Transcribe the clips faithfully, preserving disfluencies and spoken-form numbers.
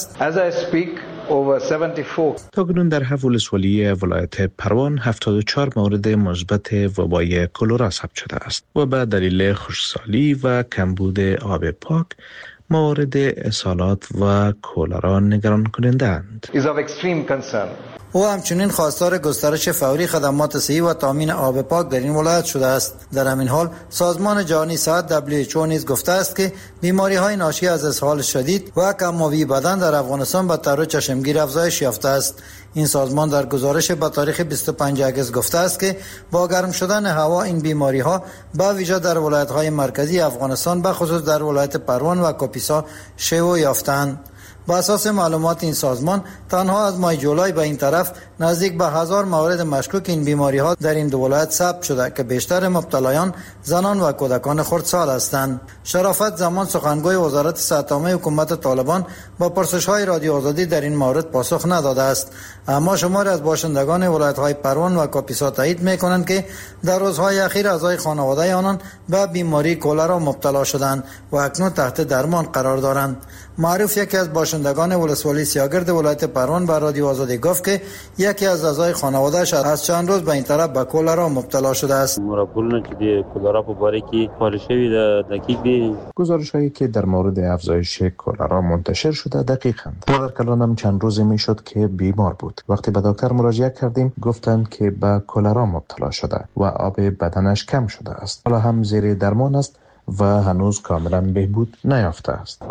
As I speak, over seventy-four تاکنون در هفت ولسوالی ولایت پروان هفتاد و چهار مورد مثبت وبای کلرا ثبت شده است و به دلیل خشکسالی و کمبود آب پاک موارد اسهالات و کلرا نگران کننده اند. is of extreme concern. او همچنین خواستار گسترش فوری خدمات صحی و تامین آب پاک در این ولایت شده است. در همین حال سازمان جهانی صحت دبلیو اچ او نیز گفته است که بیماری‌های ناشی از اسهال شدید و کم‌آبی بدن در افغانستان به طور چشمگیر افزایش یافته است. این سازمان در گزارش به تاریخ بیست و پنجم اگست گفته است که با گرم شدن هوا این بیماری‌ها به ویژه در ولایت‌های مرکزی افغانستان به خصوص در ولایت پروان و کاپیسا شیوع یافتند. با اساس معلومات این سازمان تنها از ماه جولای به این طرف نزدیک به هزار مورد مشکوک این بیماری ها در این دو ولایت ثبت شده که بیشتر مبتلایان زنان و کودکان خردسال هستند. شرافت زمان سخنگوی وزارت صحت عامه حکومت طالبان با پرسش های رادیو آزادی در این مورد پاسخ نداده است، اما شماری از باشندگان ولایت های پروان و کاپیسا تایید میکنند که در روزهای اخیر اعضای خانواده آنان به بیماری کلرا مبتلا شدند و اکنون تحت درمان قرار دارند. معروف یکی از باشندگان ولسوالی سیاگرد ولایت پروان به رادیو آزادی گفت که یکی از اعضای خانواده‌اش از چند روز به این طرف به کلرا مبتلا شده است. مرابولن که دی کلرا په باره کې پالیشوی د دقیق دی. گزارش‌هایی که در مورد افزایش کلرا منتشر شده دقیقاند. مادر کلانم چند روزی میشد که بیمار بود. وقتی به دکتر مراجعه کردیم گفتند که به کلرا مبتلا شده و آب بدنش کم شده است. حالا هم زیر درمان است و هنوز کاملا بهبود نیافته است.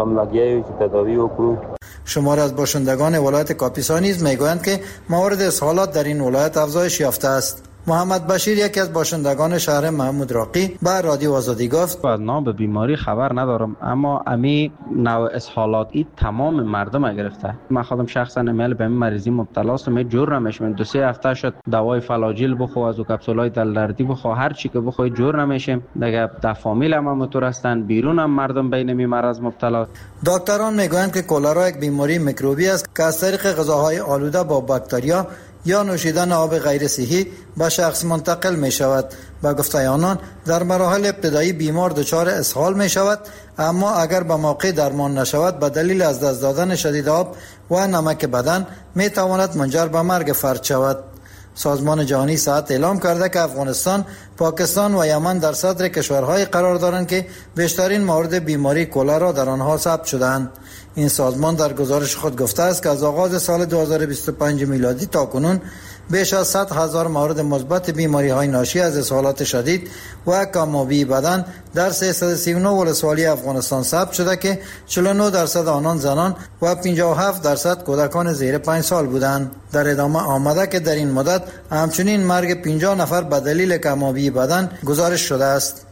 شمار از باشندگان ولایت کاپیسا نیز میگویند که موارد اسهالات در این ولایت افزایش یافته است. محمد بشیر یکی از باشندگان شهر محمود راقی به رادیو آزادی گفت: از نام به بیماری خبر ندارم، اما امی نوع اسهالات ای تمام مردم گرفته. من خودم شخصا امیل به این مریضی مبتلا هستم، جور نمیشم. دو سه هفته شد دوای فلاجیل بخو، از او کپسولای دل دردی بخو، هر چی که بخو جور نمیشم. دیگه در فامیل هم همونطور هستن، بیرون هم مردم بین می مرض مبتلا. دکتران میگویند که کلرا یک بیماری میکروبی است که از طریق غذاهای آلوده با باکتریا یا نوشیدن آب غیر صحی به شخص منتقل می شود. با گفته آنان در مراحل ابتدایی بیمار دچار اسهال می شود، اما اگر به موقع درمان نشود به دلیل از دست دادن شدید آب و نمک بدن می تواند منجر به مرگ فرد شود. سازمان جهانی صحت اعلام کرده که افغانستان، پاکستان و یمن در صدر کشورهای قرار دارند که بیشترین مورد بیماری کلرا در آنها ثبت شده‌اند. این سازمان در گزارش خود گفته است که از آغاز سال دو هزار و بیست و پنج میلادی تا کنون بیش از صد هزار مورد مثبت بیماری‌های ناشی از اسهالات شدید و کم‌آبی بدن در سیصد و سی و نه ولسوالی افغانستان ثبت شده که چهل و نه درصد آنان زنان و پنجاه و هفت درصد کودکان زیر پنج سال بودند. در ادامه آمده که در این مدت همچنین مرگ پنجاه نفر به دلیل کم‌آبی بدن گزارش شده است.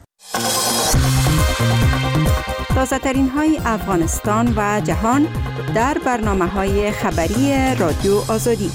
تازه‌ترین های افغانستان و جهان در برنامه‌های خبری رادیو آزادی.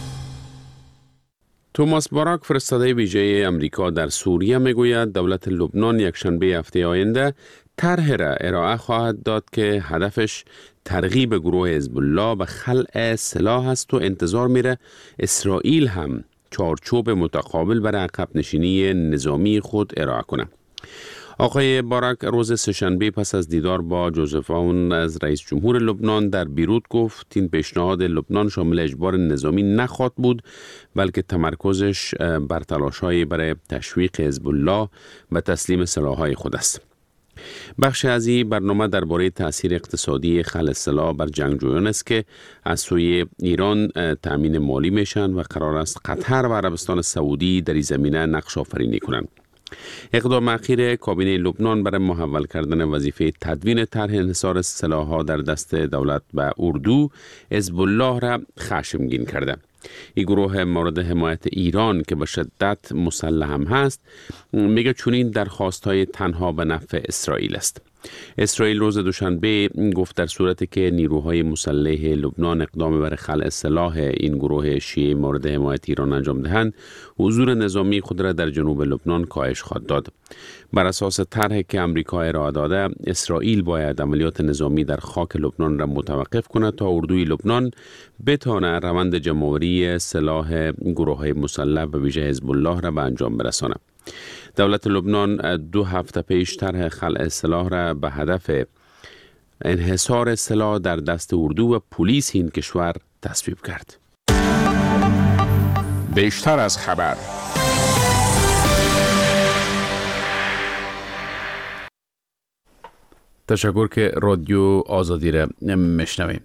توماس باراک، فرستاده ویژه امریکا در سوریه، میگوید دولت لبنان یکشنبه هفته آینده طرحی را ارائه خواهد داد که هدفش ترغیب گروه حزب الله به خلع سلاح است و انتظار میره اسرائیل هم چارچوب متقابل برای عقب نشینی نظامی خود ارائه کنه. آقای باراک روز سه‌شنبه پس از دیدار با جوزف اون از رئیس جمهور لبنان در بیروت گفت این پیشنهاد لبنان شامل اجبار نظامی نخواهد بود، بلکه تمرکزش بر تلاش‌های برای تشویق حزب الله به تسلیم سلاح‌های خود است. بخش از این برنامه درباره تأثیر اقتصادی خلع سلاح بر جنگجویان است که از سوی ایران تأمین مالی میشن و قرار است قطر و عربستان سعودی در این زمینه نقش آفرینی کنند. اقدام اخیر کابینه لبنان برای محول کردن وظیفه تدوین طرح انحصار سلاح‌ها در دست دولت به اردو حزب الله را خشمگین کرده. این گروه مورد حمایت ایران که به شدت مسلح هم هست میگه چنین درخواست‌های تنها به نفع اسرائیل است. اسرائیل روز دوشنبه گفت در صورتی که نیروهای مسلح لبنان اقدام بر خلع سلاح این گروه شیعه مورد حمایت ایران انجام دهند، حضور نظامی خود را در جنوب لبنان کاهش خواهد داد. بر اساس طرحی که آمریکا ارائه داده، اسرائیل باید عملیات نظامی در خاک لبنان را متوقف کند تا اردوی لبنان بتواند روند جمع‌آوری سلاح گروه‌های مسلح و ویژه حزب الله را به انجام برساند. دولت لبنان دو هفته پیش طرح خلع سلاح را به هدف انحصار سلاح در دست اردو و پلیس این کشور تصویب کرد. بیشتر از خبر. تشکر که رادیو آزادی را میشنویم.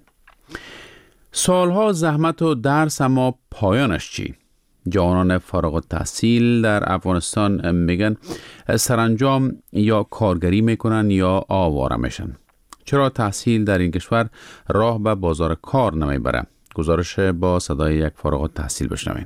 سالها زحمت و درس، اما پایانش چی؟ جوانان فارغ التحصیل در افغانستان میگن سرانجام یا کارگری میکنن یا آواره میشن. چرا تحصیل در این کشور راه به بازار کار نمیبره؟ گزارش با صدای یک فارغ التحصیل بشنوین.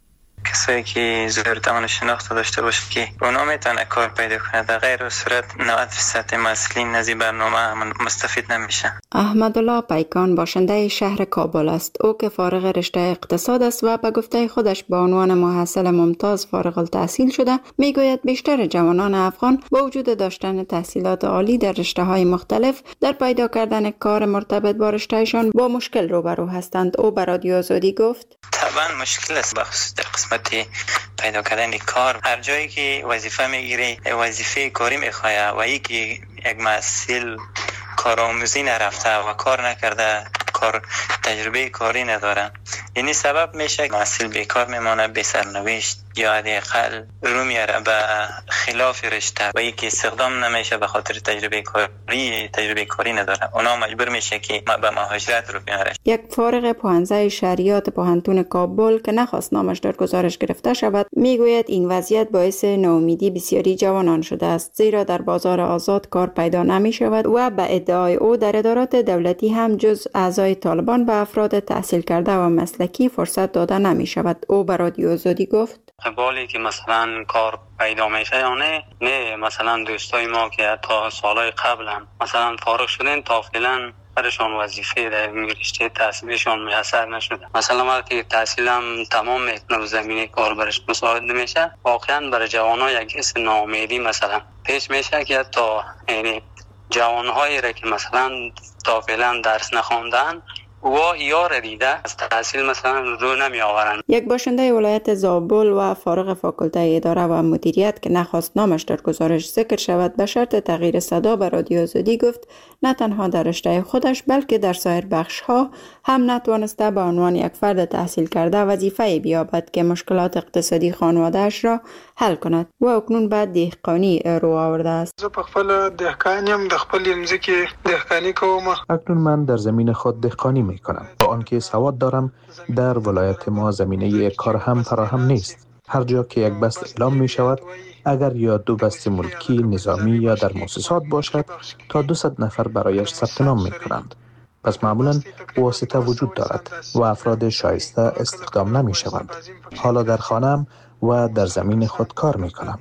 کسایی که ضرورت آن شناخت داشته باشه که اونا میتونه کار پیدا کنه، در غیر صورت نود درصد مسئولین از این برنامه مستفید نمیشه. احمدالله پیکان باشنده شهر کابل است. او که فارغ رشته اقتصاد است و به گفته خودش به عنوان محصل ممتاز فارغ التحصیل شده، میگوید بیشتر جوانان افغان با وجود داشتن تحصیلات عالی در رشته‌های مختلف در پیدا کردن کار مرتبط با رشتهشان با مشکل روبرو هستند. او به رادیو آزادی گفت: طبعا مشکل است بخصوص در قسمت پیدا کردن کار. هر جایی که وظیفه میگیری وظیفه کاری میخواه و یکی یک محصل کارآموزی نرفته و کار نکرده، کار تجربه کاری نداره، یعنی سبب میشه محصل بیکار میمانه، بی سرنوشت یا حداقل رو میاره به خلاف رشته و یکی استخدام نمیشه به خاطر تجربه کاری تجربه کاری نداره. اونا مجبور میشه که به مهاجرت رو بیاره. یک فارغ پانزده شهریات پوهنتون کابل که نخواست نامش در گزارش گرفته شود میگوید این وضعیت باعث ناامیدی بسیاری جوانان شده است، زیرا در بازار آزاد کار پیدا نمی شود و به ادعای او در ادارات دولتی هم جز اعضای طالبان به افراد تحصیل کرده و مسلکی فرصت داده نمی شود. او به رادیو آزادی گفت: قبالی که مثلا کار پیدا میشه یا نه نه مثلا دوستای ما که تا سالهای قبل هم مثلا فارغ شدن تا فعلا برشان وظیفه در رشته تحصیلشان میسر نشده. مثلا وقتی تحصیلم تمام میکنه و زمینه کار برش مساعد نمیشه، واقعا برای جوانها یک حس ناامیدی مثلا پیش میشه که تا یعنی جوانهایی را که مثلا تا فعلا درس نخواندن و یار دیده از تحصیل مثلا رو نمی آورن. یک باشنده ولایت زابل و فارغ فاکولته اداره و مدیریت که نخواست نامش در گزارش ذکر شود به شرط تغییر صدا به رادیو آزادی گفت نه تنها در رشته خودش بلکه در سایر بخش ها هم نتوانسته به عنوان یک فرد تحصیل کرده وظیفه بیابد که مشکلات اقتصادی خانواده‌اش را حل کند و اکنون بعد دهقانی رو آورده است. زه په خپل دهقانیم، د خپل ځمکې دهقانی کوم. اکنون من در زمین خود دهقانی میکنم. با آنکه سواد دارم در ولایت ما زمینه کار هم فراهم نیست. هر جا که یک بست اعلام می شود اگر یا دو بست ملکی نظامی یا در مؤسسات باشد تا دویست نفر برایش ثبت نام می کنند. پس معمولا واسطه وجود دارد و افراد شایسته استخدام نمی شوند. حالا در خانم و در زمین خود کار می کنم.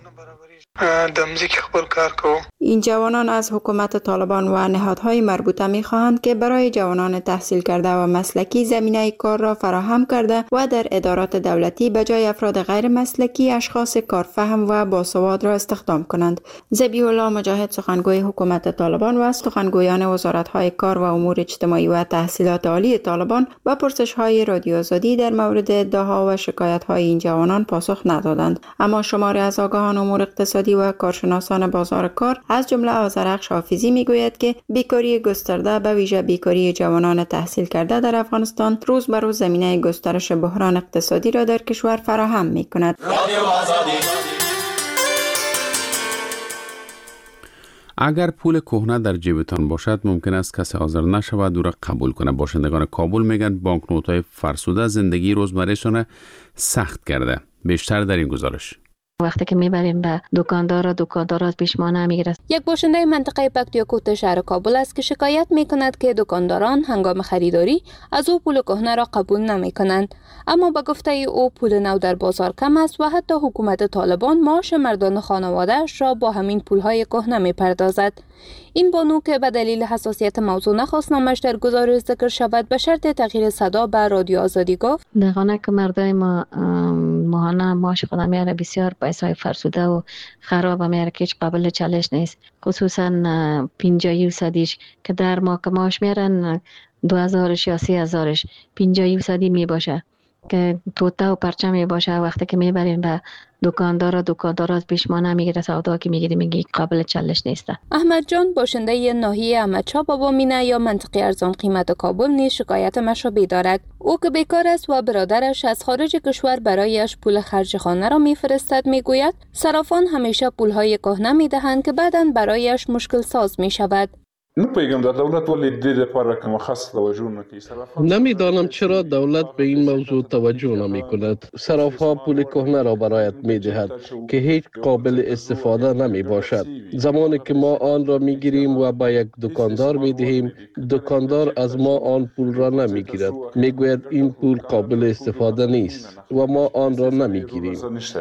این جوانان از حکومت طالبان و نهادهای مربوطه می خواهند که برای جوانان تحصیل کرده و مسلکی زمینه کار را فراهم کرده و در ادارات دولتی به جای افراد غیر مسلکی اشخاص کارفهم و باسواد را استخدام کنند. ذبیح الله مجاهد سخنگوی حکومت طالبان و سخنگویان وزارت‌های کار و امور اجتماعی و تحصیلات عالی طالبان با پرسش‌های رادیو آزادی در مورد ادعاها و شکایت‌های این جوانان پاسخ ندادند. اما شماری از آگاهان امور اقتصادی و کارشناسان بازار کار از جمله آذرخش حافظی میگوید که بیکاری گسترده به ویژه بیکاری جوانان تحصیل کرده در افغانستان روز به روز زمینه گسترش بحران اقتصادی را در کشور فراهم میکند. اگر پول کهنه در جیبتان باشد ممکن است کسی حاضر نشود او را قبول کنه. باشندگان کابل میگن بانکنوت‌های فرسوده زندگی روزمرهشان سخت کرده. بیشتر در این گزارش. وقتی که میبریم به دکاندار، دکاندار از پیش ما نمیگیره. یک باشنده منطقه پکتیاکوت شهر کابل است که شکایت میکند که دکانداران هنگام خریداری از او پول کهنه را قبول نمیکنند. اما به گفته او پول نو در بازار کم است و حتی حکومت طالبان معاش مردان خانواده‌اش را با همین پولهای کهنه میپردازد. این بانو که به دلیل حساسیت موضوع نخواست نامش در گزارش ذکر شود به شرط تغییر صدا به رادیو آزادی گفت دقیقاً که مردای ما ماهانه معاش خودم میاره بسیار پیسای فرسوده و خراب میاره که هیچ قابل چالش نیست، خصوصا پنجاه صدیش که در ما که معاش میارن دو هزارش یا سی هزارش پنجاه صدی می باشه که توته و پرچمی باشه وقتی که میبریم به دکاندار، دکاندار از پیش ما نمیگیره، سودا که میگیری میگی قابل چالش نیسته. احمد جان باشنده ناحیه احمدشاه بابا مینه یا منطقه ارزان قیمت کابل نیز شکایت مشابه دارد. او که بیکار است و برادرش از خارج کشور برایش پول خرج خانه را میفرستد میگوید صرافان همیشه پولهای کهنه میدهند که بعداً برایش مشکل ساز میشود. نمیدانم چرا دولت به این موضوع توجه نمی کند. صراف‌ها پول کهنه را برایت می دهد که هیچ قابل استفاده نمی باشد. زمانی که ما آن را می گیریم و با یک دکاندار می دهیم، دکاندار از ما آن پول را نمی گیرد. می گوید این پول قابل استفاده نیست و ما آن را نمی گیریم.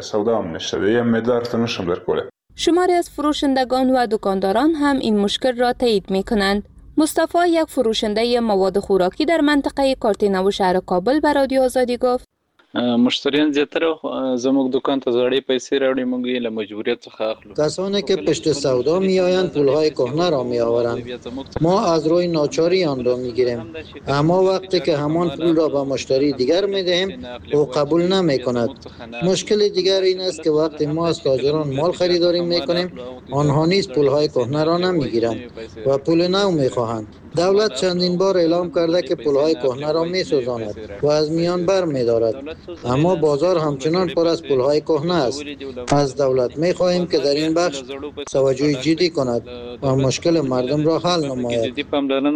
شماری از فروشندگان و دکانداران هم این مشکل را تایید می کنند. مصطفی یک فروشنده مواد خوراکی در منطقه کارتینو شهر کابل به رادیو آزادی گفت مشتریان زیاتره زموږ دکان ته زړې پیسې راوړي، موږ یې له مجبوریت څخه اخلو. کسانی که پشت سودا میآیند پولهای کهنه را میآورند، ما از روی ناچاری آن را میگیریم، اما وقتی که همان پول را به مشتری دیگر میدهیم او قبول نمی کند. مشکل دیگر این است که وقتی ما از تاجران مال خریداری میکنیم آنها نیز پولهای کهنه را نمیگیرند و پول نو میخواهند. دولت چندین بار اعلام کرده که پولهای کهنه را میسوزاند و از میان بر میدارد، اما بازار همچنان پر از پولهای کهنه است. از دولت می‌خواهیم که در این بخش توجه جدی کند و مشکل مردم را حل نماید.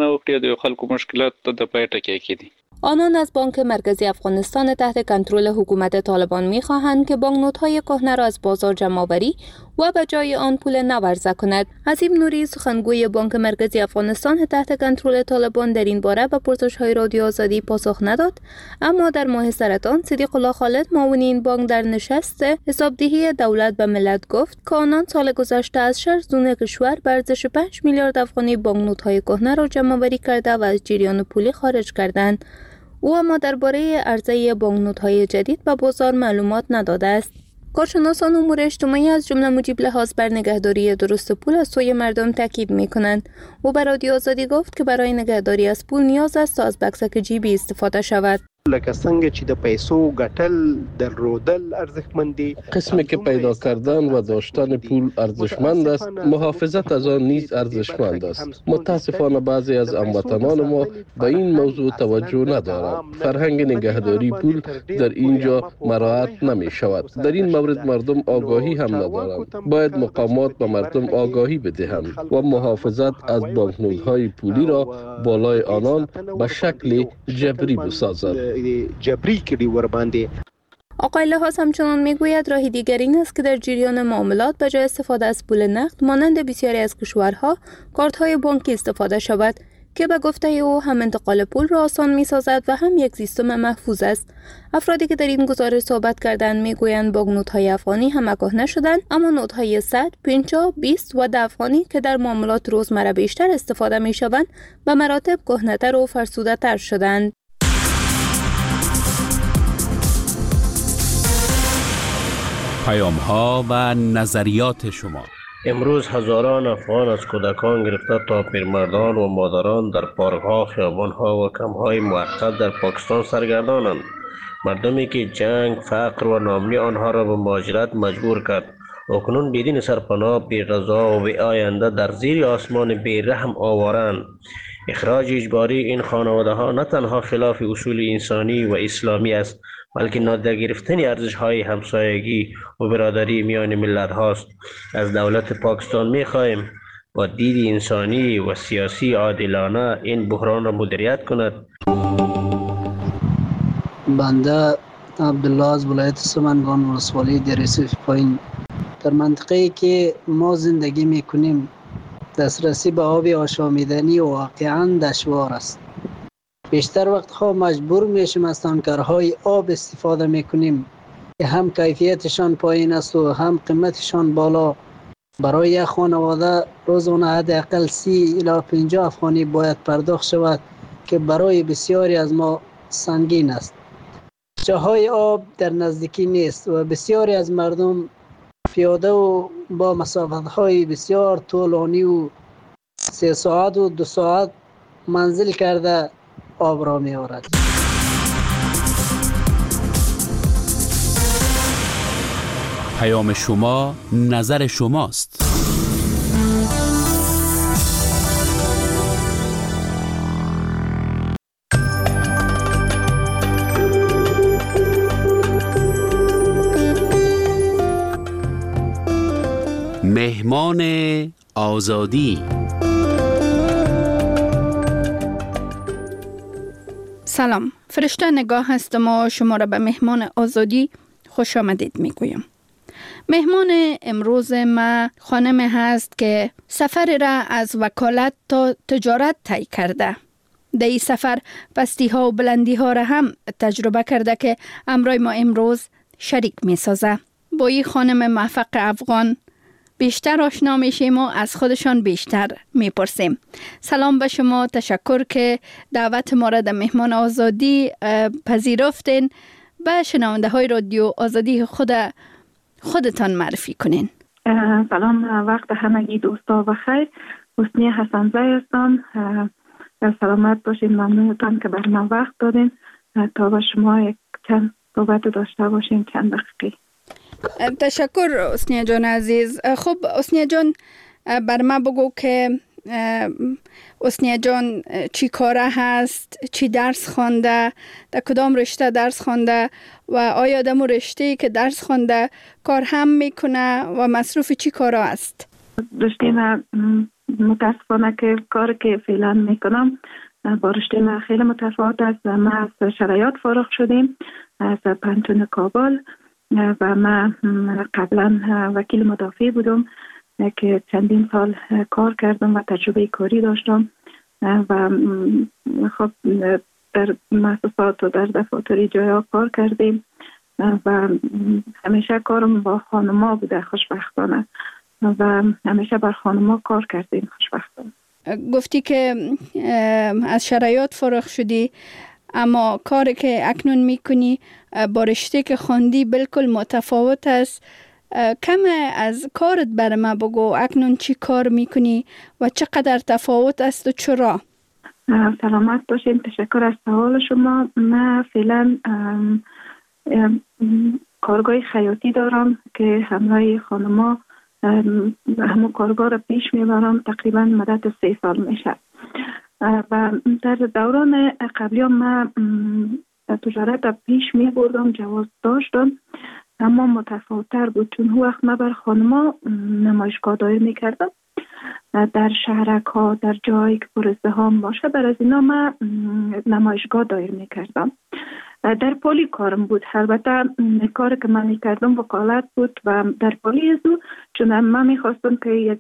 آنان از بانک مرکزی افغانستان تحت کنترل حکومت طالبان می‌خواهند که بانک‌نوت‌های کهنه را از بازار جمع‌آوری و به جای آن پول نو عرضه کند. عظیم نوری سخنگوی بانک مرکزی افغانستان تحت کنترل طالبان در این باره به پرسش‌های رادیو آزادی پاسخ نداد، اما در ماه سرطان صدیق الله خالد معاون این بانک در نشست حسابدهی دولت به ملت گفت که آنان سال گذشته از شش زون کشور به ارزش پنج میلیارد افغانی بانک‌نوت‌های کهنه را جمع‌آوری کرده و از جریان پولی خارج کردند. او اما درباره عرضه بانک‌نوت‌های جدید به بازار معلومات نداده است. کارشناسان امور اجتماعی از جمله مجیب لحاظ بر نگهداری درست پول از سوی مردم تاکید می‌کنند. او بر رادیو آزادی گفت که برای نگهداری از پول نیاز است تا از بکسک جیبی استفاده شود. لکه څنګه چې د پیسو ګټل درلودل ارزښتمندي، قسمی که پیدا کردن و داشتن پول ارزشمند است، محافظت از آن نیز ارزشمند است. متاسفانه بعضی از هموطنان ما به این موضوع توجه ندارند. فرهنگ نگهداری پول در اینجا مراعات نمی شود. در این مورد مردم آگاهی هم ندارند. باید مقامات به مردم آگاهی بدهند و محافظت از بانک‌نوت‌های پولی را بالای آنان به شکل جبری بسازند. جبری کړي ور باندې. آقای لحاظ همچنان میگوید راه دیگر این است که در جریان معاملات به جای استفاده از پول نقد مانند بسیاری از کشورها کارت‌های بانکی استفاده شود که به گفته او هم انتقال پول را آسان می‌سازد و هم یک سیستم محفوظ است. افرادی که در این گزارش صحبت کردند میگویند بانک‌نوت‌های افغانی هم کهنه شدند، اما نوت‌های صد، پنجاه، بیست و ده افغانی که در معاملات روزمره بیشتر استفاده می‌شوند به مراتب کهنه‌تر و فرسوده‌تر شدند. پیام‌ها و نظریات شما. امروز هزاران افغان از کودکان گرفته تا پیرمردان و مادران در پارک‌ها، خیابان‌ها و کمپ‌های موقت در پاکستان سرگردانند. مردمی که جنگ، فقر و ناامنی آنها را به مهاجرت مجبور کرد. اکنون بدین سرپناه، بی غذا و بی آینده در زیر آسمان بی رحم آوارند. اخراج اجباری این خانواده‌ها نه تنها خلاف اصول انسانی و اسلامی است، بلکه نادیده گرفتن ارزش‌های همسایگی و برادری میان ملت هاست. از دولت پاکستان می‌خواهیم با دید انسانی و سیاسی عادلانه این بحران را مدیریت کند. بنده عبدالله از ولایت سمنگان ولسوالی دریسف پایین. در منطقه‌ای که ما زندگی می‌کنیم دسترسی به آب آشامیدنی واقعاً دشوار است. بیشتر وقتها مجبور میشیم از تانکرهای آب استفاده میکنیم که هم کیفیتشان پایین است و هم قیمتشان بالا. برای یک خانواده روزانه حداقل سی الی پنجاه افغانی باید پرداخت شود که برای بسیاری از ما سنگین است. جاهای آب در نزدیکی نیست و بسیاری از مردم پیاده و با مسافت‌های بسیار طولانی و سه ساعت و دو ساعت منزل کرده آب را می آورد. پیام شما نظر شماست. مهمان آزادی. سلام، فرشته نگاه هستم و شما را به مهمان آزادی خوش آمدید میگویم. مهمان امروز ما خانم هست که سفر را از وکالت تا تجارت طی کرده. در این سفر پستی ها و بلندی ها را هم تجربه کرده که امروز ما امروز شریک می سازه. با این خانم موفق افغان بیشتر آشنا میشیم و از خودشان بیشتر میپرسیم. سلام به شما، تشکر که دعوت ما را در مهمان آزادی پذیرفتین. به شنونده های رادیو آزادی خود خودتان معرفی کنین. سلام، وقت همگی دوستا و خیر. حسنی حسنزی هستم. سلامت باشین، ممنونتان که بر من وقت دادین تا با شما یک چند صحبت داشته باشیم چند دقیقه. تشکر حسنی جان عزیز. خب حسنی جان، بر ما بگو که حسنی جان چی کاره هست، چی درس خوانده، در کدام رشته درس خوانده و آیا در رشته که درس خوانده کار هم میکنه و مصروف چی کارا است؟ رشته من متاسفانه که کار که فعلا میکنم با رشته من خیلی متفاوت است. ما از شرایط فارغ شدیم از پانتون کابل و من قبلا وکیل مدافع بودم که چندین سال کار کردم و تجربه کاری داشتم و خب در مؤسسات و در دفاتر جایا کار کردیم و همیشه کارم با خانما بوده خوشبختانه و همیشه بر خانما کار کردیم خوشبختانه. گفتی که از شرایط فارغ شدی، اما کاری که اکنون میکنی با رشته که خواندی بالکل متفاوت است. کم از کارت بر ما بگو، اکنون چی کار میکنی و چقدر تفاوت است و چرا؟ سلامت باشین، تشکر از سوال شما. من فعلا کارگاه خیاطی دارم که همراه خانما همون کارگاه را پیش میبرم. تقریبا مدت سه سال میشه و در دوران قبلی من تجارت پیش می بردم، جواز داشتم، اما متفاوت‌تر بود چون هو وقت من بر خانما نمایشگاه دایر می کردم در شهرک ها، در جایی که پر ازدحام باشه. بر از اینا من نمایشگاه دایر می کردم. در پلی کارم بود. البته کاری که من می کردم وکالت بود و در پلی ازو چون من می خواستم که یک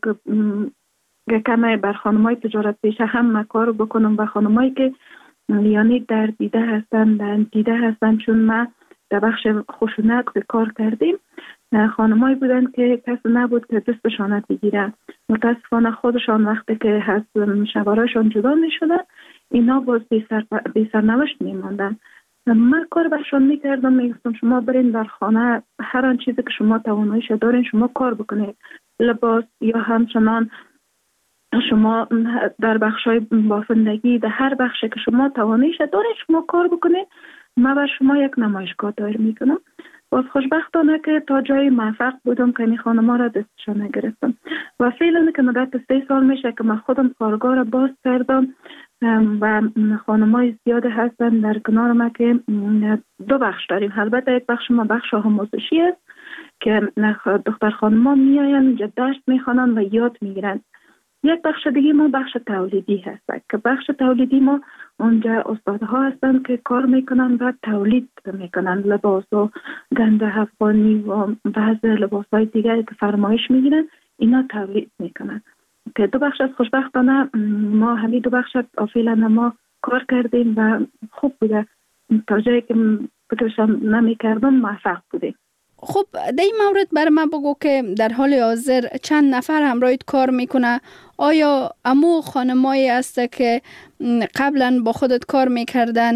کمی بر خانمای تجارت پیشه هم کار بکنم و خانمایی که یعنی در دیده هستن در دیده هستن چون ما در بخش خشونت کار کردیم. خانمایی بودن که کسی نبود که دستشان بگیره. متاسفانه خودشان وقتی که از شوهرشان جدا می شدن اینا باز بی سرنوشت می ماندن. من کار برشان می کردم، می گفتم شما برین در خانه هر آن چیزی که شما تواناییش دارین شما کار بکنید، لباس یا همچنان شما در بخشای بافندگی در هر بخشی که شما تواناییش دارید شما کار بکنید. من بر شما یک نمایشگاه دایر میکنم. باز خوشبختانه که تا جای موفق بودم که این خانما را دستشان نگرفتم و فعلا که مدت سه سال میشه که من خودم کارگاه را باز کردم و خانمای زیاد هستن در کنار ما که دو بخش داریم. البته یک بخش ما بخش آموزشی است که دختر خانما میاین اینجا درس میخوانن و یاد میگیرن. یک بخش دیگه ما بخش تولیدی هست که بخش تولیدی ما اونجا استادها هستن که کار میکنن و تولید میکنن لباس و گنده افغانی و بعض لباس های دیگه که فرمایش میگیرن اینا تولید میکنن که دو بخش از خوشبختانه ما همین دو بخش فعلا ما کار کردیم و خوب بوده. تا جایی که فکرشم نمیکردم موفق بودیم. خب در این مورد بر من بگو که در حال حاضر چند نفر همراهت کار میکنه؟ آیا امو خانمایی است که قبلا با خودت کار میکردن؟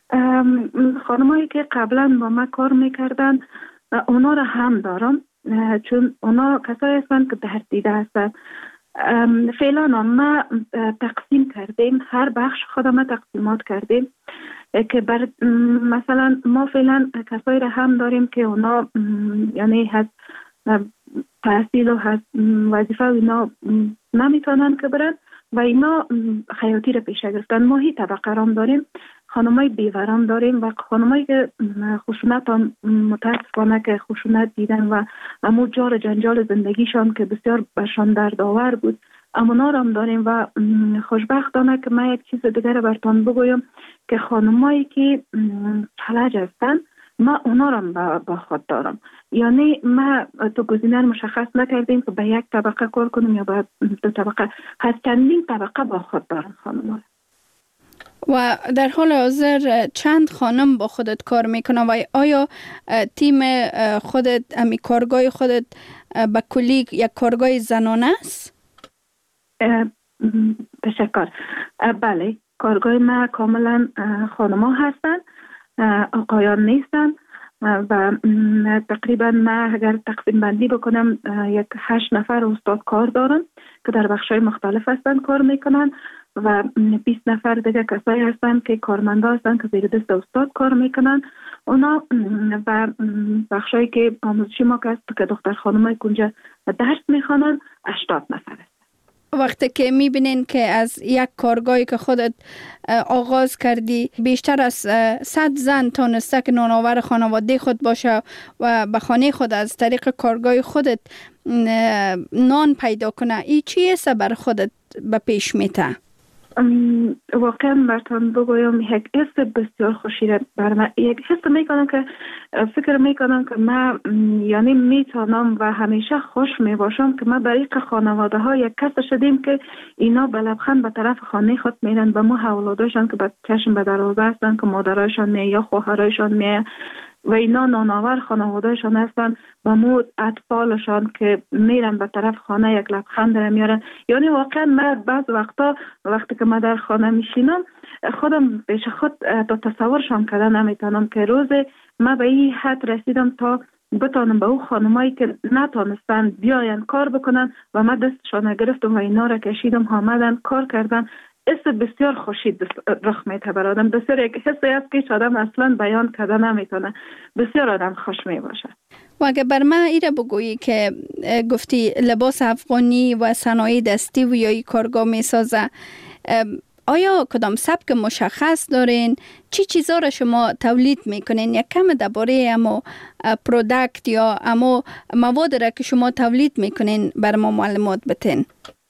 خانمایی که قبلا با من کار میکردن اونا را هم دارم چون اونا کسایی هستند که در دیده هستن. فعلا ما تقسیم کردیم، هر بخش خودم تقسیمات کردیم که بر مثلا ما فعلا کسایی را هم داریم که اونا یعنی از تحصیل و وظیفه و اینا نمیتونن که برن و اینا خیاطی رو پیشه گرفتن. ما هی طبقه رام داریم، خانمای بیورام داریم و خانمایی که خشونت هم متاسفانه که خشونت دیدن و امو جار جنجال زندگیشان که بسیار برشان دردآور بود امونا رو هم داریم. و خوشبختانه که من یک چیز دیگر برتان بگویم که خانمایی که فلج هستن ما اونا رو با خود دارم، یعنی ما تو گزینه مشخص نکردیم که به یک طبقه کار کنیم یا به دو طبقه، هست چندین طبقه با خود دارم خانم‌ها. و در حال حاضر چند خانم با خودت کار میکنه و آیا تیم خودت امی کارگاه خودت به کلی یک کارگاه زنانه است؟ تشکر. بله، کارگاه ما کاملا خانم‌ها هستن، آقایان نیستن و تقریبا ما اگر تقسیم بندی بکنم یک هشت نفر استاد کار دارم که در بخش‌های مختلف هستن کار میکنن و بیست نفر دیگه کسایی هستن که کارمندا هستن که زیر دست استاد کار میکنن اونا و بخشایی که آموزشی ما که که دختر خانمای کنجا درس میخوانن هشتاد نفر است. وقتی که میبینین که از یک کارگاهی که خودت آغاز کردی بیشتر از صد زن تانسته که نانآور خانواده خود باشه و به خانه خود از طریق کارگاه خودت نان پیدا کنه، این چیه بر خودت به پیش میته؟ واقعا براتون بگویم یک حس بسیار خوشی بر من، یک حس میکنم که فکر میکنم که من یعنی میتونم و همیشه خوش میباشم که ما برای خانواده ها یک کس شدیم که اینا به لبخند به طرف خانه خود میرن، به ما اولاداشان که به چشم به دروازه هستن که مادرایشان می یا خواهرایشان می و اینا نانآور خانوادهشان هستن و مو اطفالشان که میرن به طرف خانه یک لبخند رو میارن. یعنی واقعا من بعض وقتا وقتی که من در خانه میشینم خودم پیش خود تا تصورشان کردن نمیتونم که روز من به این حد رسیدم تا بتانم به او خانمایی که نتانستن بیاین کار بکنن و من دستشان گرفتم و اینا را کشیدم آمدن کار کردن. حس بسیار خوشی رخ میده بر آدم، بسیار یک حسی است که آدم اصلا بیان کرده نمیتونه، بسیار آدم خوش می باشه. و اگه بر من ایره بگویی که گفتی لباس افغانی و صنایع دستی و یا کارگاه می سازه، آیا کدام سبک مشخص دارین؟ چی چیزا را شما تولید میکنین؟ یک کم درباره امو پروداکت یا امو مواد را که شما تولید میکنین بر ما معلومات بتین.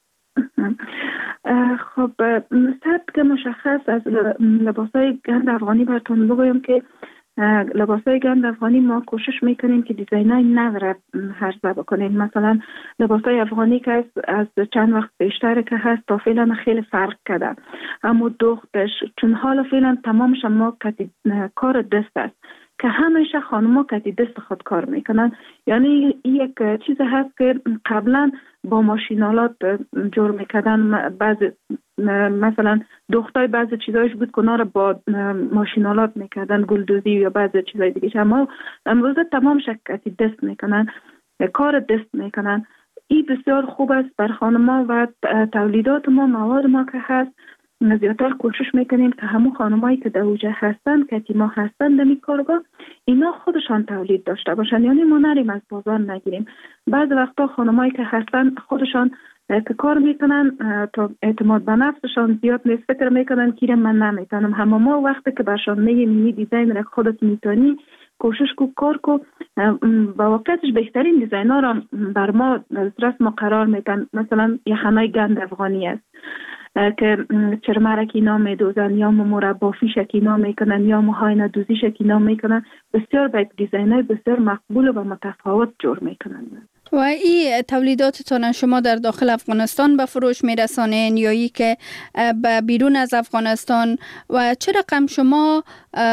خب سبک مشخص از لباسای گند افغانی براتون بگویم که لباسای گند افغانی ما کوشش میکنیم که دیزاینای نو را عرضه بکنیم. مثلا لباسای افغانی که از چند وقت بیشتر که هست تا فعلا خیلی فرق کرده، اما دختش چون حالا فعلا تمامش ما کار دست است که همیشه خانم‌ها کتی دست خود کار میکنن. یعنی یک چیز هست که قبلا با ماشینالات جور میکردن، بعض مثلا دختای بعض چیزایش بود که اونا رو با ماشینالات میکردن، گلدوزی یا بعض چیزای دیگه، اما امروز تمامش کتی دست میکنن، کار دست میکنن. این بسیار خوب است بر خانم‌ها و تولیدات ما، مواد ما که هست زیادتر کوشش میکنیم که همون خانمایی که در اوجه هستن که تیما هستن در این کارگاه اینا خودشان تولید داشته باشن، یعنی ما نریم از بازار نگیریم. بعض وقتا خانمایی که هستن خودشان که کار میکنن تا اعتماد به نفسشان زیاد نیست، فکر میکنن که من نمیتونم، همه ما وقتی که برشان میگیم این دیزاین را خودت میتونی کوشش کو کار کو و واقعیتش بهترین دیزاین‌ها را بر ما رسم قرار میدن. مثلا یخنای گند افغانی است که چرمرکی نام میدوزن یا مربافی شکی نام میکنن یا موهای ندوزی شکی نام میکنن، بسیار به دیزاین‌های بسیار مقبول و متفاوت جور میکنن. و این تولیداتتان شما در داخل افغانستان به فروش میرسانین یا ای که به بیرون از افغانستان، و چه رقم شما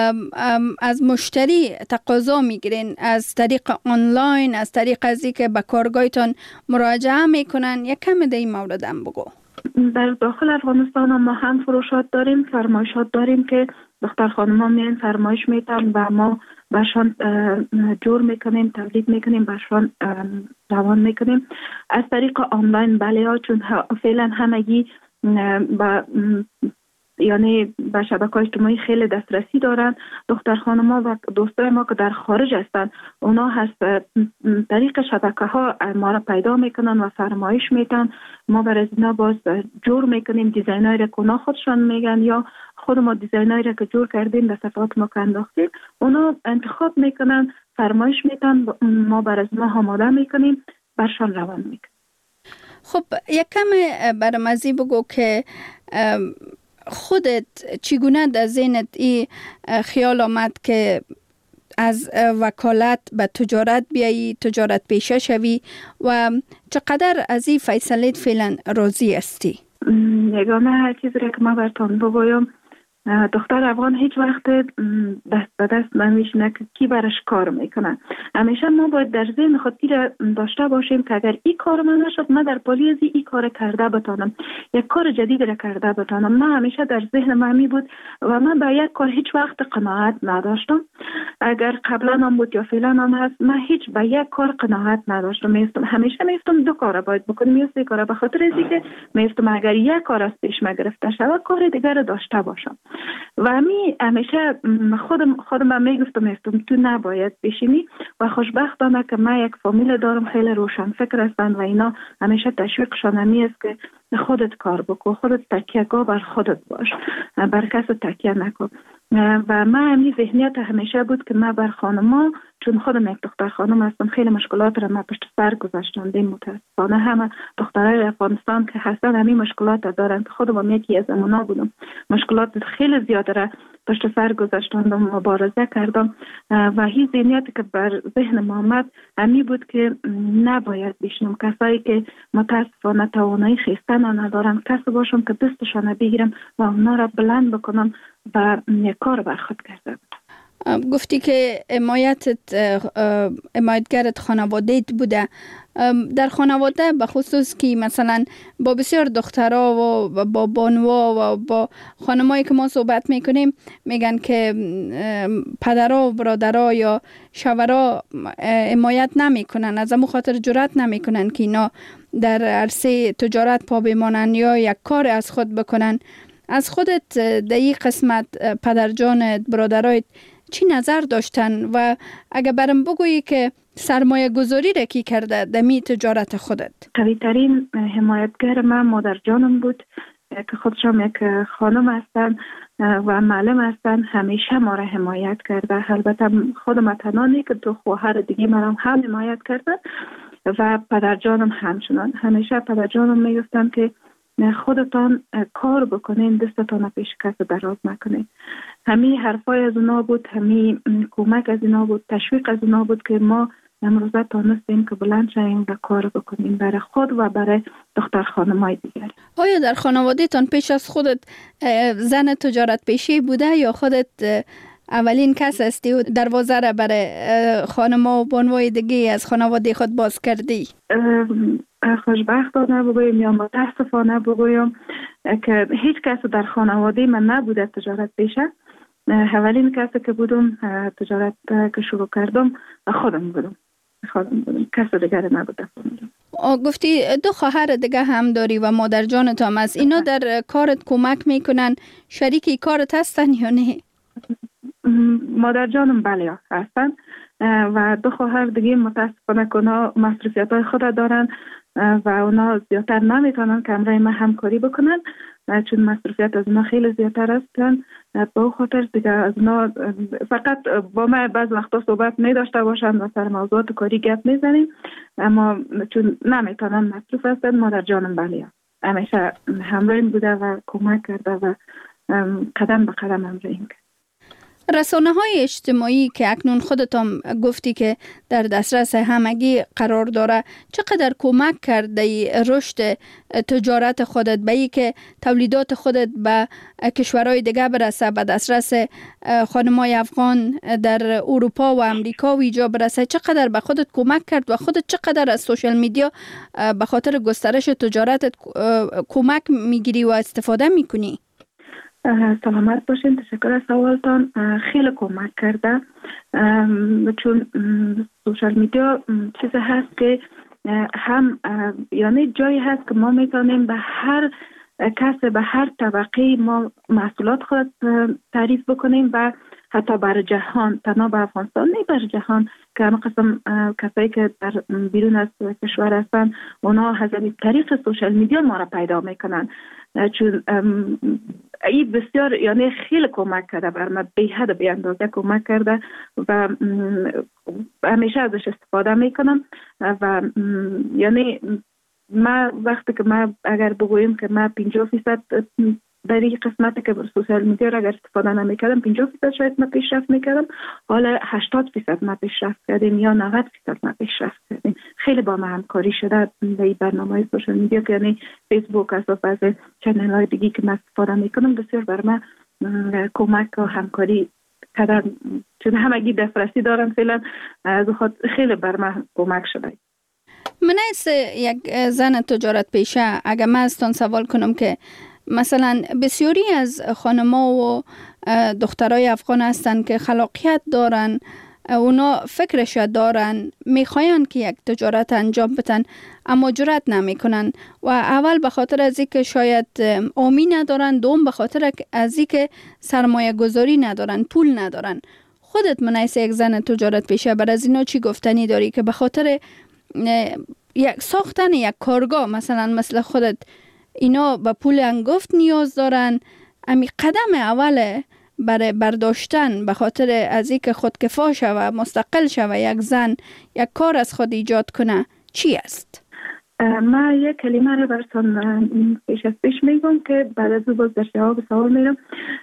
از مشتری تقاضا میگیرین؟ از طریق آنلاین، از طریق ازی که به کارگاهتان مراجعه میکنن؟ یک کم در این مورد هم بگو. در داخل افغانستان ما هم فروشات داریم، فرمایشات داریم که دختر خانم ها میان فرمایش میتن و ما برشان جور میکنیم، تولید میکنیم، برشان روان میکنیم. از طریق آنلاین بله ها، چون فعلا همگی با یعنی به شبکه‌های اجتماعی خیلی دسترسی دارن. دختر خانم‌ها و دوستای ما که در خارج هستن اونا هست طریق شبکه‌ها ما را پیدا میکنن و فرمایش میتن. ما برای اینا باز جور میکنیم دیزاینایی را که اونا خودشان میگن یا خود ما دیزاینایی را که جور کردیم در صفحات ما که انداختیم اونا انتخاب میکنن، فرمایش میتن، ما برای اینا آماده میکنیم، برشان روان میکنیم. خب یک کم برام ازی بگو که خودت چگونه در ذهنت این خیال آمد که از وکالت به تجارت بیایی، تجارت پیشه شوی و چقدر از این فیصله فعلا راضی هستی؟ یگانه چیزی که ما براتون بگویم، دختر افغان هیچ وقت دست به دست نمیشینه که کی برش کار میکنه. همیشه ما باید در ذهن خود داشته باشیم که اگر این کار من نشد من در پالیزی این کار کرده بتانم، یک کار جدید را کرده بتانم. من همیشه در ذهن من می بود و من به یک کار هیچ وقت قناعت نداشتم. اگر قبلا هم بود یا فعلا هم هست من هیچ به یک کار قناعت نداشتم. میستم همیشه میستم دو کار باید بکنم یا سه کار، به خاطر اینکه میستم اگر یک کار از پیش مگرفته شود کار دیگر را داشته باشم. و می همیشه خودم خودم میگفتم میستم تو نباید بشینی و خوشبختانه که من یک فامیل دارم خیلی روشن فکر هستن و اینا همیشه تشویقشان همی است که خودت کار بکن، خودت تکیه گاه بر خودت باش، بر کس تکیه نکن. و من همین ذهنیت همیشه بود که من بر خانما، چون خودم یک دختر خانم هستم، خیلی مشکلات را من پشت سر گذاشتم. متاسفانه همه دخترای افغانستان که هستن همین مشکلات دارن که خودم یکی از اونا بودم. مشکلات خیلی زیاده را پشت سر گذاشتم و مبارزه کردم و هیچ ذهنیتی که بر ذهن ما آمد همین بود که نباید بشنم کسایی که متاسفانه توانایی خیستن ندارن، کسی باشم که دستشان بگیرم و اونا را بلند بکنم و یک کار بر خود کردم. گفتی که حمایتت حمایتگرت خانواده‌ت بوده. در خانواده به خصوص که مثلا با بسیار دخترها و با بانوا و با خانمایی که ما صحبت میکنیم میگن که پدرها و برادرها یا شوهرها حمایت نمیکنن، از همون خاطر جرأت نمیکنن که اینا در عرصه تجارت پا بمانن یا یک کار از خود بکنن. از خودت در این قسمت پدرجانت، برادرایت چی نظر داشتن و اگه برام بگویی که سرمایه گذاری را کی کرده دمی تجارت خودت؟ قوی ترین حمایتگر من مادر جانم بود که خودشم یک خانم هستن و معلم هستن. همیشه ما را حمایت کرده. البته خودم تنانی که دو خواهر دیگه مرا هم حمایت کردن و پدر جانم همچنان. همیشه پدر جانم میگفتن که خودتان کار بکنین، دستتان پیش کس دراز نکنین. همین حرفای از اونا بود، همین کمک از اونا بود، تشویق از اونا بود که ما امروزه تانستیم که بلند شویم و کار بکنیم برای خود و برای دختر خانمای دیگر. آیا در خانواده تان پیش از خودت زن تجارت پیشی بوده یا خودت اولین کس هستی و دروازه را برای خانما و بانوای دیگه از خانواده خود باز کردی؟ خوشبختانه بگویم یا متاسفانه بگویم که هیچ کس در خانواده من نبوده تجارت پیشه. اولین کسی که بودم تجارت که شروع کردم خودم بودم. خودم بودم. کس دیگر نبوده. گفتی دو خواهر دیگه هم داری و مادر جانت هم است. اینا در کارت کمک میکنن؟ شریکی کارت هستن یا نه؟ مادر جانم بله هستن و دو خواهر دیگه متاسفانه که اونا مصروفیت های خود دارن و اونا زیادتر نمیتونن که همراه من همکاری بکنن چون مصروفیت از اونا خیلی زیادتر هستن. با خاطر دیگه از اونا فقط با من بعض وقتا صحبت میداشته باشن و سر موضوعات کاری گپ میزنیم، اما چون نمیتونن مصروف هستن مادر جانم بله همیشه همراهیم بوده و کمک کرده و قدم به قدم همراهیم کرد. رسانه های اجتماعی که اکنون خودت هم گفتی که در دسترس همگی قرار داره چقدر کمک کرده رشد تجارت خودت به ای که تولیدات خودت به کشورهای دیگه برسه، به دسترس خانمای افغان در اروپا و امریکا و اینجا برسه؟ چقدر به خودت کمک کرد و خودت چقدر از سوشال میدیا به خاطر گسترش تجارتت کمک میگیری و استفاده میکنی؟ سلامت باشین. تشکر از سوالتان. خیلی کمک کرده چون سوشال میدیا چیزی هست که هم یعنی جایی هست که ما میتونیم به هر کسب به هر طبقه ما محصولات خود تعریف بکنیم و حتی بر جهان، تنها به افغانستان نه، بر جهان که همه قسم کسایی که در بیرون از کشور هستن اونا از طریق سوشال میدیا ما را پیدا میکنن، چون این بسیار یعنی خیلی کمک کرده بر ما، به حد بی اندازه کمک کرده و همیشه ازش استفاده میکنم و یعنی ما وقتی که ما اگر بگوییم که ما پنجاه فیصد در این قسمتی که بر سوشال میدیا را اگر استفاده نمیکردم پنجاه فیصد شاید ما پیشرفت میکردم، حالا هشتاد فیصد ما پیشرفت کردیم یا نود فیصد ما پیشرفت کردیم. خیلی با ما همکاری شده در این برنامه سوشال میدیا که یعنی فیسبوک است و بعضی چنل های دیگی که ما استفاده میکنم بسیار بر ما کمک و همکاری کردن، چون همگی دسترسی دارن فعلا، از خود خیلی بر ما کمک شده. من از یک زن تجارت پیشه اگر من ازتون سوال کنم که مثلا بسیاری از خانم‌ها و دخترای افغان هستن که خلاقیت دارن، اونا فکرش دارن، میخواین که یک تجارت انجام بدن اما جرأت نمیکنن و اول به خاطر از اینکه شاید آمی ندارن، دوم به خاطر از اینکه سرمایه گذاری ندارن، پول ندارن. خودت منیس یک زن تجارت پیشه بر از اینا چی گفتنی داری که به خاطر یک ساختن یک کارگاه مثلا مثل خودت اینا به پول انگفت نیاز دارن؟ امی قدم اوله برای برداشتن به خاطر از اینکه خودکفا شوه، مستقل شوه، یک زن یک کار از خود ایجاد کنه چی است؟ ما یک کلمه رو براتون پیش از پیش میگم که بعد از او باز در جواب سوال میرم.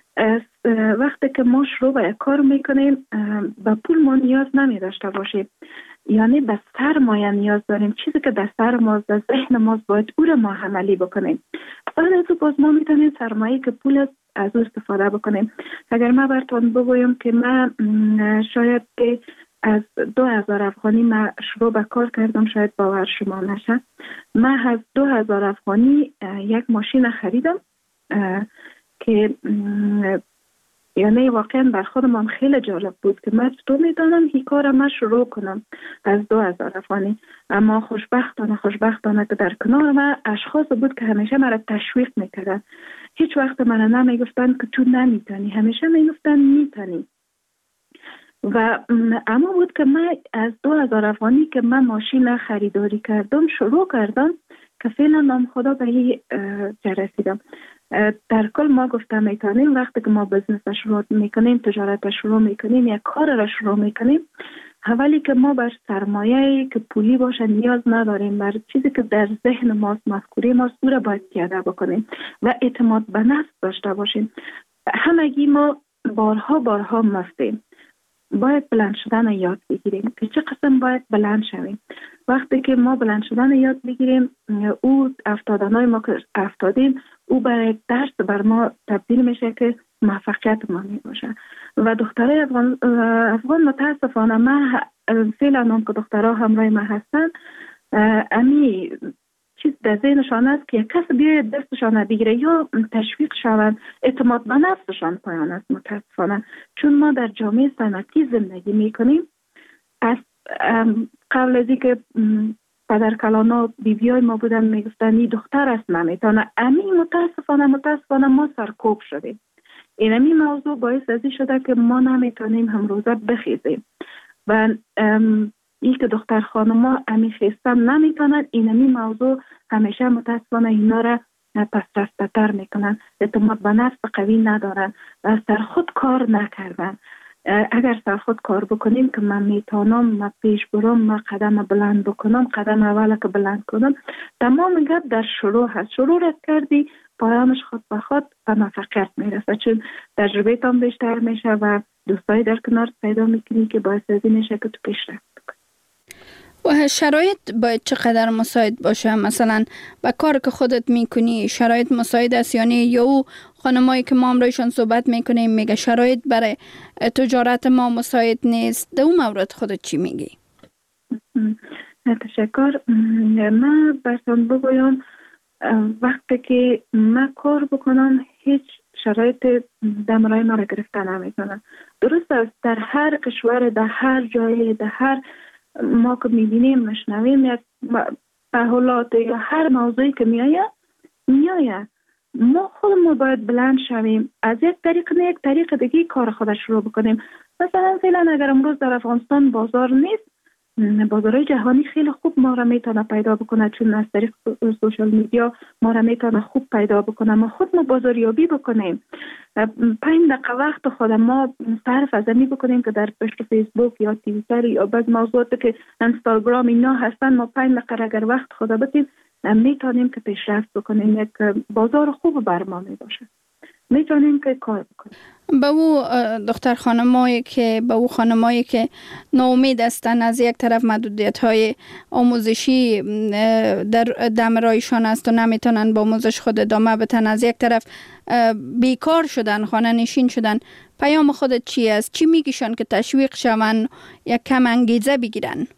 وقتی که ما شروع به یک کار میکنیم به پول ما نیاز نمی داشته باشیم، یعنی به سرمایه نیاز داریم، چیزی که در سر ماست، در ذهن ماست، باید او رو ما عملی بکنیم. بعد از او باز ما میتونیم سرمایه که پول از او استفاده بکنیم. اگر ما براتون بگویم که من شاید که از دو هزار افغانی من شروع به کار کردم، شاید باور شما نشه، من از دو هزار افغانی یک ماشین خریدم که یعنی واقعا بر خودم خیلی جالب بود که من تو میدانم این کار من شروع کنم از دو هزار افغانی. اما خوشبختانه خوشبختانه که در کنار من اشخاص بود که همیشه مرا تشویق میکردن، هیچ وقت من نمیگفتن که تو نمیتونی، همیشه میگفتن میتونی. و اما بود که من از دو هزار افغانی که من ماشین خریداری کردم شروع کردم که فعلا نام خدا به این جا رسیدم. در کل ما گفتم میتونیم وقتی که ما بزنس شروع میکنیم، تجارت شروع میکنیم، یک کار را شروع میکنیم، اولی که ما بر سرمایه که پولی باشه نیاز نداریم، بر چیزی که در ذهن ماست، مفکوره ماست، او را باید پیاده بکنیم و اعتماد به نفس داشته باشیم. همگی ما بارها بارها مستیم، باید بلند شدن یاد بگیریم که چه قسم باید بلند شویم. وقتی که ما بلند شدن یاد بگیریم، او افتادنهای ما که افتادیم او برای درس بر ما تبدیل میشه که موفقیت ما می باشه. و دخترای افغان, افغان متاسفانه من فعلا هم که دخترها همراه ما هستن، امی چیز در ذهنشان است که یک کس بیاید دستشان بگیره یا تشویق شوند، اعتماد به نفسشان پایان است متاسفانه. چون ما در جامعه صنعتی زندگی میکنیم، از قبل از اینکه پدر کلانا بیبیای ما بودن میگفتن این دختر است نمیتونه، امی متاسفانه متاسفانه ما سرکوب شدیم. این امی موضوع باعث ازی شده که ما نمیتونیم هم روزه بخیزیم و این که دختر خانما امی خیستن نمیتونن، این امی موضوع همیشه متاسفانه اینا را پس رفته تر میکنن، اعتماد به نفس قوی ندارن و سر خود کار نکردن. اگر سر خود کار بکنیم که من میتونم، من پیش برم، من قدم بلند بکنم، قدم اولا که بلند کنم، تمام گپ در شروع هست. شروع رد کردی پایانش خود به خود به موفقیت میرسه، چون تجربه تام بیشتر میشه و دوستایی در کنار پیدا میکنی که باعث ازی میشه که تو پیشرفت بکنی. و شرایط باید چقدر مساعد باشه؟ مثلا با کار که خودت میکنی شرایط مساعد است؟ یعنی یا او خانمایی که ما امروزشان صحبت میکنیم میگه شرایط برای تجارت ما مساعد نیست، در اون مورد خودت چی میگی؟ تشکر. من براتون بگویم وقتی که من کار بکنم هیچ شرایط دمرای ما را گرفته نمیکنه. درست است در هر کشور، در هر جای، در هر ما که میبینیم مشنویم یک تحولات یا هر موضوعی که میایه میایه ما خودمون باید بلند شویم، از یک طریق نه یک طریق دیگه کار خود شروع بکنیم. مثلا فعلا اگر امروز در افغانستان بازار نیست، بازارهای جهانی خیلی خوب ما را میتونه پیدا بکنه، چون از طریق سوشال میدیا ما را میتونه خوب پیدا بکنه. ما خود ما بازاریابی بکنیم، پنج دقیقه وقت خود ما صرف از می بکنیم که در پشت فیسبوک یا توییتر یا بعض موضوعاتی که اینستاگرام اینا هستن، ما پنج دقیقه اگر وقت خود بدیم میتونیم که پیشرفت بکنیم. یک بازار خوب بر ما می باشه، میتونیم که کار بکنیم. به او دختر خانمایی که به او خانمایی که ناامید هستند، از یک طرف محدودیت های آموزشی در دمرایشان است و نمیتونن با آموزش خود ادامه بدن، از یک طرف بیکار شدن، خانه نشین شدن، پیام خودت چی است؟ چی میگیشن که تشویق شون یا کم انگیزه بگیرن؟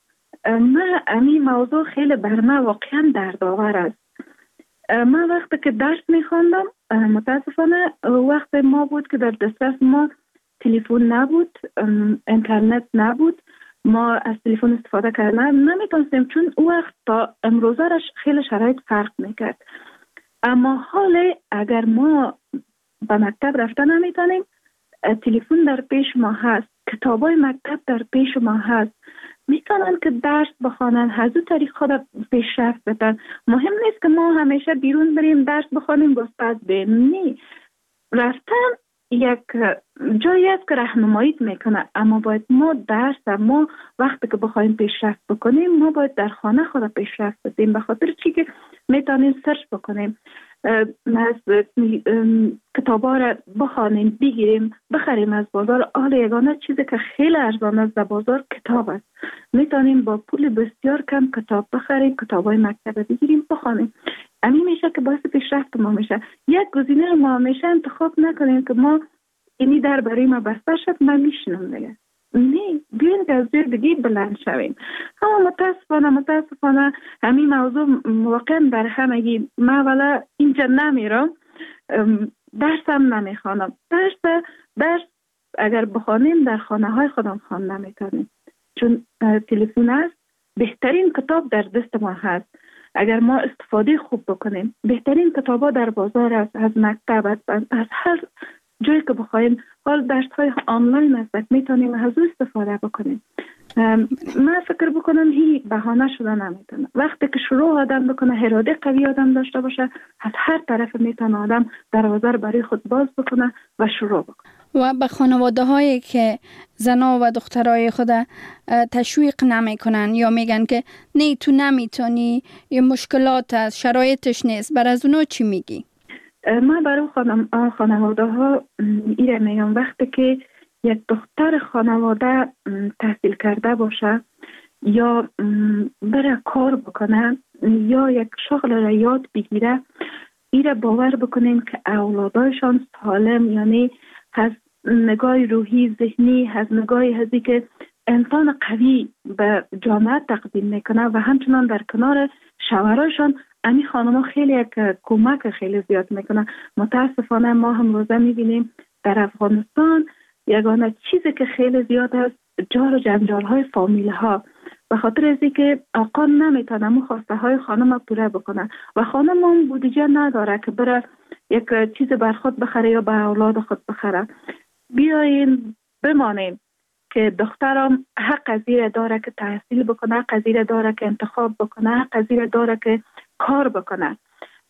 من این موضوع خیلی بر من واقعا دردآور است. من وقتی که درس میخواندم، متاسفانه وقت ما بود که در دسترس ما تلفن نبود، اینترنت نبود، ما از تلفن استفاده کردن نمیتونستیم، چون او وقت تا امروزه خیلی شرایط فرق میکرد. اما حال اگر ما به مکتب رفته نمیتونیم، تلفن در پیش ما هست، کتابای مکتب در پیش ما هست، میتونن که درس بخوانن، از اون طریق خود پیشرفت بدن. مهم نیست که ما همیشه بیرون بریم درس بخوانیم و استاد بیم، نه، رفتن یک جایی است که راهنماییت میکنه، اما باید ما درس ما وقتی که بخوایم پیشرفت بکنیم، ما باید در خانه خود پیشرفت بدیم، به خاطر چی که میتونیم سرچ بکنیم، از کتابا را بخوانیم، بگیریم، بخریم از بازار. حال یگانه چیزی که خیلی ارزان است در بازار کتاب است. میتونیم با پول بسیار کم کتاب بخریم، کتابای مکتب بگیریم، بخوانیم. همین میشه که باعث پیشرفت ما میشه. یک گزینه ما همیشه انتخاب نکنیم که ما اینی در برای ما بسته شد من میشنم دیگه. نه، بیاین که از جای دیگه بلند شویم. اما متاسفانه متاسفانه همین موضوع واقعا در همگی. من اولا اینجا نمیرم، درسم نمیخوانم. درس درس اگر بخوانیم در خانه های خودم خوان نمیتونیم، چون تلفن است، بهترین کتاب در دست ما هست. اگر ما استفاده خوب بکنیم، بهترین کتابا در بازار است، از مکتب، از هر جایی که بخوایم. حال درس های آنلاین است، میتونیم از او استفاده بکنیم. من فکر بکنم هی بهانه شده نمیتونه. وقتی که شروع آدم بکنه، اراده قوی آدم داشته باشه، از هر طرف میتونه آدم دروازه رو برای خود باز بکنه و شروع بکنه. و به خانواده هایی که زنا و دخترای خود تشویق نمی کنن یا میگن که نه تو نمیتونی، یا مشکلات هست، شرایطش نیست، بر از اونا چی میگی؟ من برای خانم خانواده ها ایره میگم، وقتی که یک دختر خانواده تحصیل کرده باشه یا بره کار بکنه یا یک شغل را یاد بگیره، ایره باور بکنین که اولادایشان سالم، یعنی از نگاه روحی ذهنی، از نگاه هزی که انسان قوی به جامعه تقدیم میکنه و همچنان در کنار شوهرایشان امی خانم خیلی یک کمک خیلی زیاد میکنه. متاسفانه ما هم روزه میبینیم در افغانستان یگانه چیزی که خیلی زیاد است جار و جنجال های فامیل ها، به خاطر ازی که آقا نمیتونه مو خواسته های خانم پوره بکنه و خانم هم بودجه نداره که بره یک چیز بر خود بخره یا به اولاد خود بخره. بیاین بمانیم که دخترم حق از زیر داره که تحصیل بکنه، حق از زیر داره که انتخاب بکنه، حق از زیر داره که کار بکنه.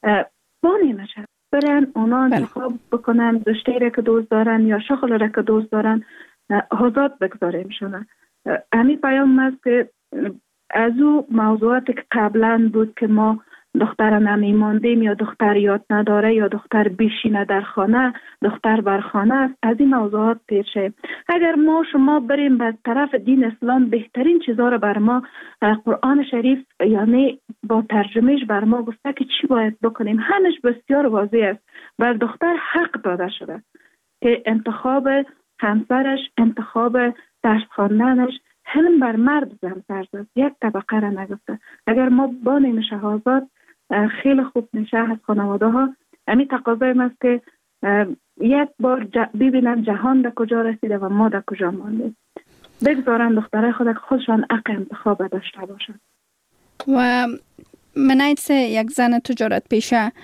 بانی نشه برن اونا انتخاب بکنن رشته را که دوست دارن یا شغل را که دوست دارن، آزاد بگذاریم شونه. همین پیام است که از او موضوعاتی که قبلا بود که ما دختر نمیماندیم یا دختر یاد نداره یا دختر بیشینه در خانه، دختر بر خانه است، از این موضوعات پیر شیم. اگر ما شما بریم به طرف دین اسلام، بهترین چیزا رو بر ما قرآن شریف یعنی با ترجمهش بر ما گفته که چی باید بکنیم. همش بسیار واضح است. بر دختر حق داده شده که انتخاب همسرش، انتخاب درس خواندنش، حلم بر مرد زن فرض است، یک طبقه را نگفته. اگر ما بانیم شهازاد خیلی خوب میشه از خانواده ها. همین تقاضای است که یک بار ببینن جهان در کجا رسیده و ما در کجا مانده، بگذارن دخترای خود خودشان حق انتخاب داشته باشن. و منایت یک زن تجارت پیشه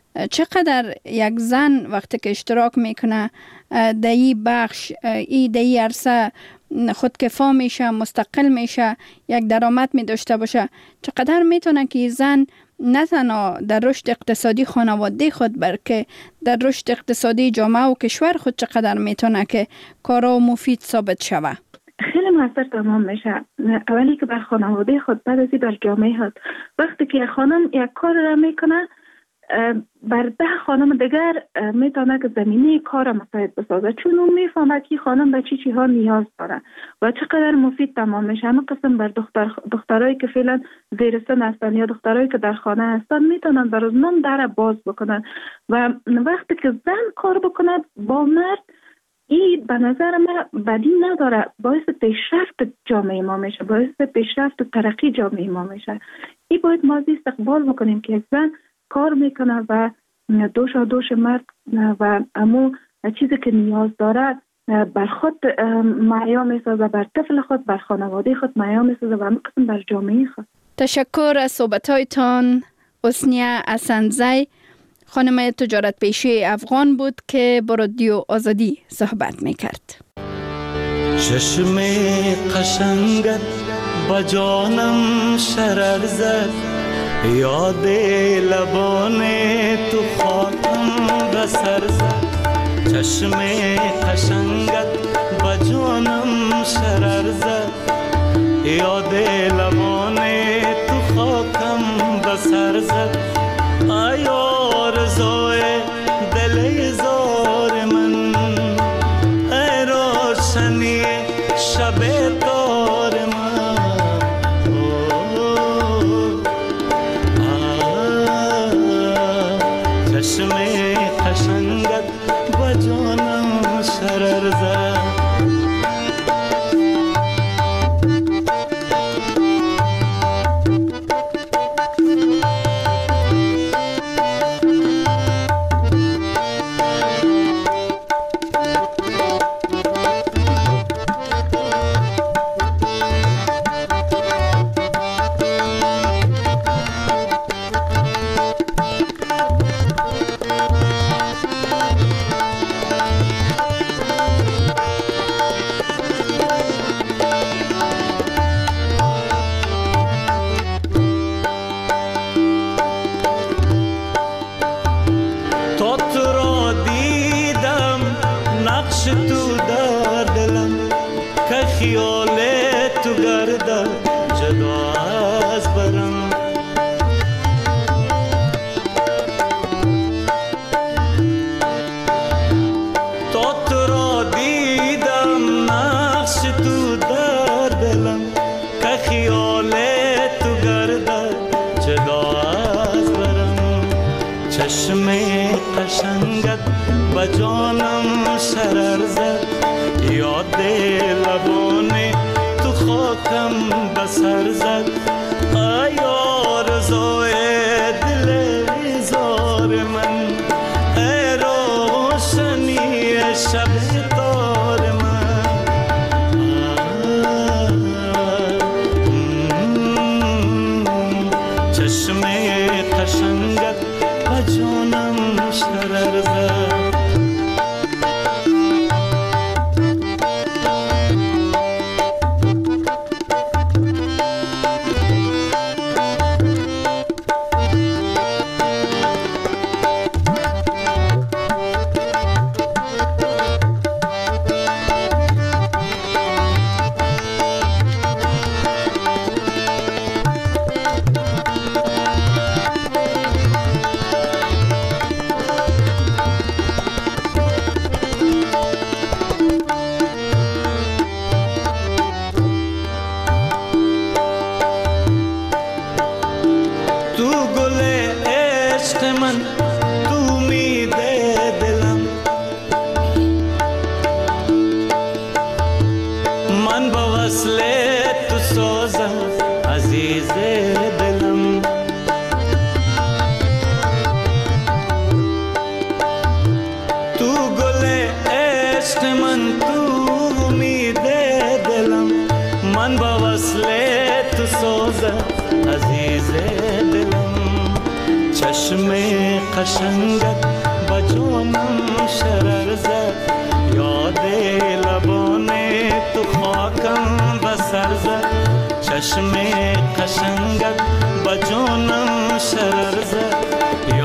چقدر یک زن وقتی که اشتراک میکنه در این بخش، این در این عرصه خودکفا میشه، مستقل میشه، یک درآمد می داشته باشه، چقدر میتونه که زن نه تنها در رشد اقتصادی خانواده خود بلکه در رشد اقتصادی جامعه و کشور خود چقدر میتونه که کارا مفید ثابت شوه؟ خیلی موثر تمام میشه. اولی که بر خانواده خود، بعد ازی بر جامعه خود. وقتی که خانم یک کار را میکنه بر ده خانم دیگر میتونه که زمینه کار مساعد بسازه، چون اون میفهمه که خانم به چی چی ها نیاز داره و چقدر مفید تمام میشه. همه قسم بر دختر دخترایی که فعلا زیر سن هستن یا دخترایی که در خانه هستن میتونن بر اونم در باز بکنن و وقتی که زن کار بکنه با مرد، این به نظر من بدی نداره، باعث پیشرفت جامعه ما میشه، باعث پیشرفت و ترقی جامعه ما میشه. این باید ما استقبال بکنیم که زن کار میکنه و دوشا دوش مرد و امو چیزی که نیاز داره بر خود معیا میسازه، بر طفل خود، بر خانواده خود معیا میسازه و همه قسم بر جامعه خود. تشکر از صحبت‌هایتان. حسنیه اسندزی، خانم تجارت پیشه افغان بود که با رادیو آزادی صحبت میکرد. چشم قشنگت با جانم شرر زد، یاد لبان تو خاکم به سر زد. چشم قشنگت با جانم شرر زد، یاد لبان تو خاکم به سر زد. آیا آرزوی دل زار من، ای روشنی شب تار من، چشم قشنگت با جانم شرر زد. چشم قشنگت بجانم شرر زد یاد لبان تو خاکم بسر زد چشم قشنگت بجانم شرر زد